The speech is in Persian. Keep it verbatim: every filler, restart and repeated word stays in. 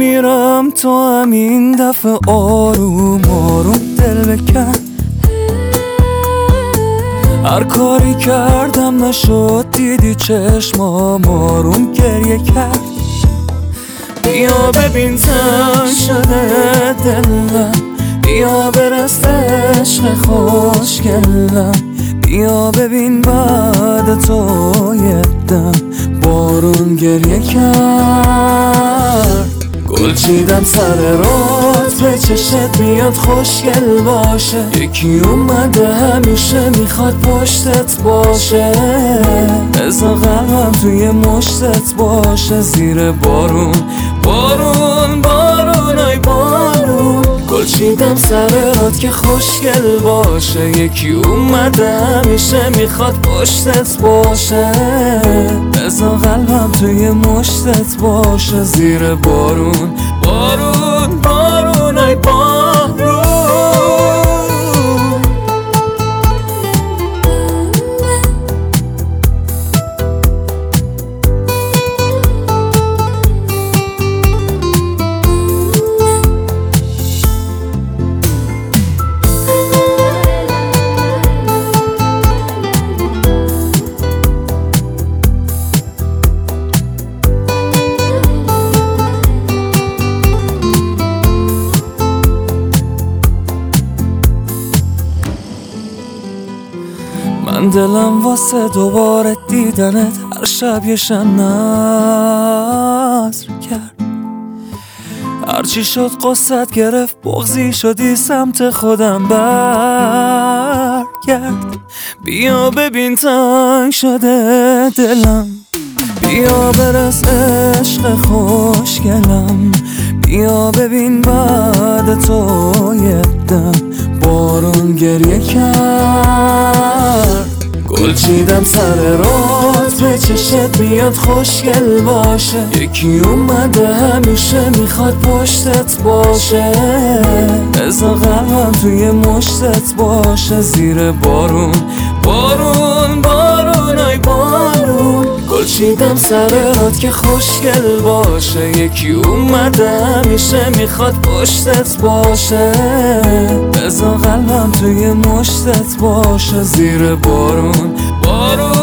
میمیرم تو همین دفعه آروم آروم دل بکن. هر کاری کردم نشد، دیدی چشمام آروم گریه کرد. بیا ببین تنگ شده دلم، بیا برست عشق خوشگلم. بیا ببین بعد تو یه دم بارون گریه کرد. گل چیدم سر رات به چشت میاد خوشگل باشه. یکی اومده همیشه میخواد پشتت باشه. بذار قلبم توی مشتت باشه. زیر بارون بارون بارون ای بارون. گل چیدم سر رات که خوشگل باشه. یکی اومده همیشه میخواد پشتت باشه. بذار قلبم توی مشتت باشه. زیر بارون بارون بارون ای بارون. من دلم واسه دوباره دیدنت هر شب یه شب نظر کرد. هرچی شد قصت گرفت، بغضی شدی سمت خودم برگرد. بیا ببین تنگ شده دلم، بیا برس عشق خوشگلم. بیا ببین بعد تو یه دم بارون گریه کرد. گل چیدم سر رات به چشت میاد خوشگل باشه. یکی اومده همیشه میخواد پشتت باشه. بذار قلبم توی مشتت باشه. زیر بارون بارون بارون ای بارون. گل چیدم سر رات که خوشگل باشه. یکی اومده همیشه میخواد پشتت باشه. بذار قلبم توی مشتت باشه. زیر بارون بارون